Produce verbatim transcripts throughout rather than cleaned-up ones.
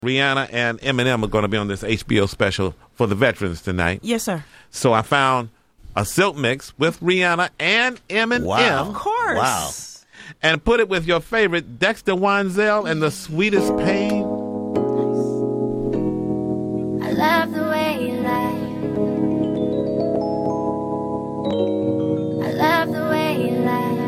Rihanna and Eminem are going to be on this H B O special for the veterans tonight. Yes, sir. So I found a silk mix with Rihanna and Eminem. Wow. Of course. Wow. And put it with your favorite Dexter Wansel and The Sweetest Pain. I love the way you lie. I love the way you lie.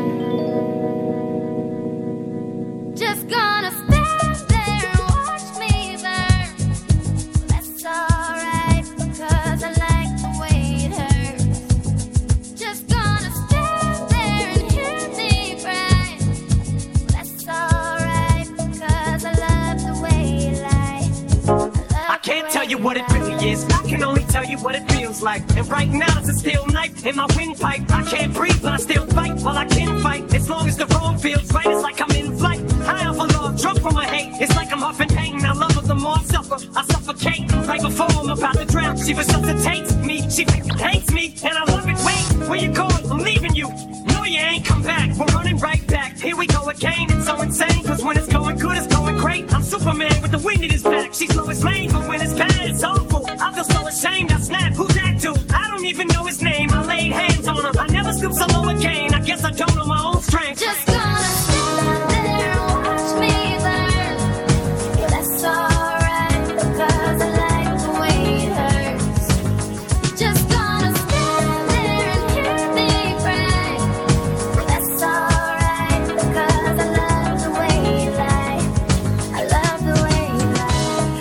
Just gonna stand there and watch me burn. That's alright because I like the way it hurts. Just gonna stand there and hear me cry. That's alright because I love the way you lie. I can't tell you what it really is. I can only tell you what it feels like. And right now it's a steel knife in my windpipe. I can't breathe, but I still fight. Well, I can fight as long as the road feels right. It's like I'm in flight, high off of love, drunk from my hate. It's like I'm huffing pain. I love her the more I suffer. I suffocate right before I'm about to drown. She resuscitates me. She hates me, and I love it. Wait, where you going? I'm leaving you. No, you ain't come back. We're running right back. Here we go again. It's so insane, cause when it's going good, it's going great. I'm Superman with the wind in his back. She's Lois Lane, but when it's bad, it's awful. I feel so ashamed. I snap. Who's that dude? I don't even know his name. I laid hands on him. I never stoop so low again. I guess I don't know my own strength. Just gonna stand there and watch me burn. Yeah, that's alright because I like the way it hurts. Just gonna stand there and hear me cry. Yeah, that's alright because I love the way you lie. I love the way you lie.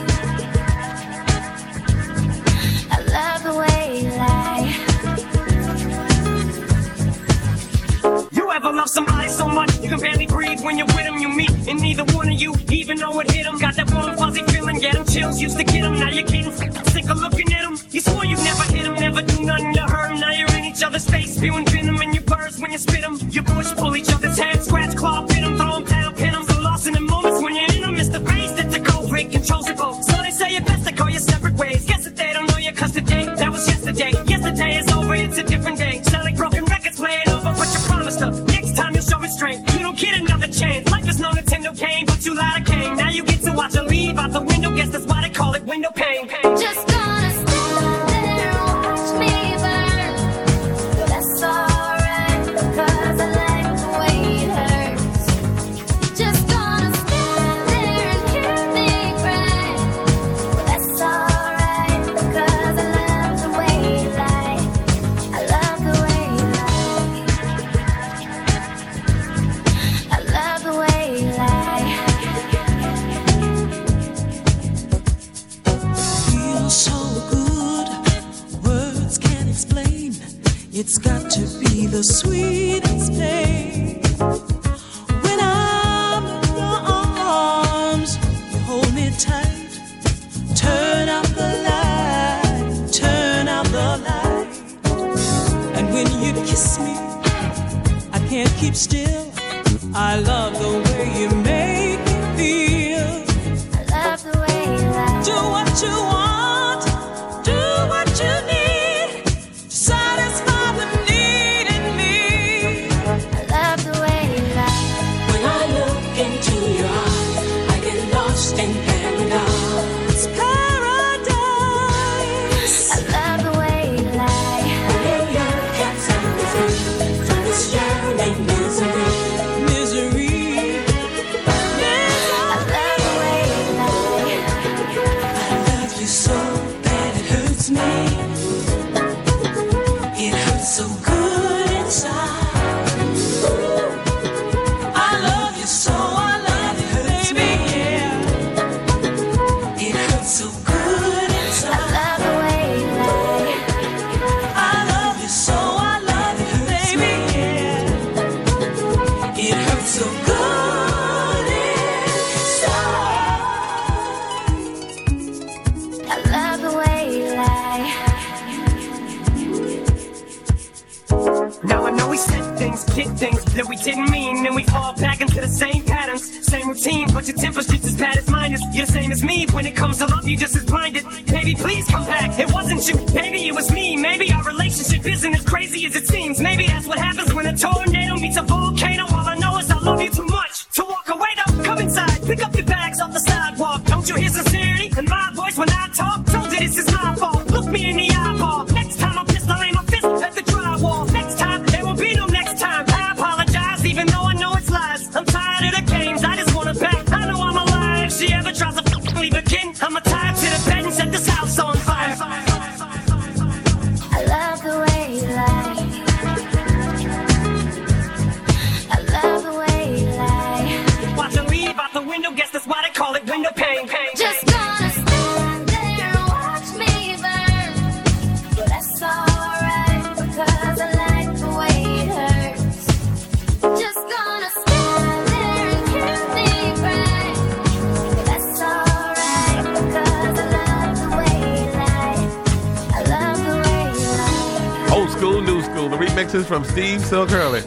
I love the way you lie. You ever love somebody so much you can barely breathe when you're with them? You meet, and neither one of you even know it hit them. Got that warm fuzzy feeling, get them chills, used to get them. Now you're getting sick of looking at them. You swore you'd never hit them, never do nothing to hurt them. Now you're in each other's face, spewing venom in your birds when you spit them. You push, pull each other's hair, scratch, claw, pin them, throw them down, pin them. So lost in the moments when you're in them, it's the face that the cold break controls it both. So they say it best to go your separate ways. Guess that they don't know you cause today, that was yesterday. Yesterday is over, it's a different day. Sound like broken records, play it over, but you promised her. Next time you'll show restraint, you don't get another chance. Life is no Nintendo game, but you lied, I came. Now you get to watch her leave out the window, guess that's why they call it window pane. Just gonna stand there and watch me burn. Yeah, that's alright because I like the way it hurts. Just gonna stand there and hear me cry. Yeah, that's alright because I love the way you lie. I love the way you lie. I love the way you lie. Feels so good, words can't explain. It's got to be the sweetest pain. When I'm in your arms, you hold me tight. Turn out the light, turn out the light. And when you kiss me, I can't keep still. I love the way you make me feel. I love the way you lie. Do what you want, do what you need to satisfy the need in me. I love the way you lie. When I look into your eyes, I get lost in paradise. Paradise. I love the way you lie. When you can't set me free from this yearning misery. Misery. I love the way you lie. I love you so bad it hurts me. It hurts so good inside. Ooh. I love you so, I love you, baby. Yeah. It hurts so good I inside. love the way you lie. I love you so, I love you, baby. Yeah. It hurts so good inside. I love the way you lie. Now I know we said things, did things that we didn't mean, and we fall back into the same patterns, same routine, but your temper's just as bad as mine is. You're the same as me, when it comes to love, you just as blinded. Baby, please come back, it wasn't you, maybe it was me. Maybe our relationship isn't as crazy as it seems. Maybe that's what happens when a tornado meets a volcano. All I know is I love you too much to walk away. Though, come inside, pick up your bags off the sidewalk. Don't you hear sincere The remixes from Steve Silk Hurley.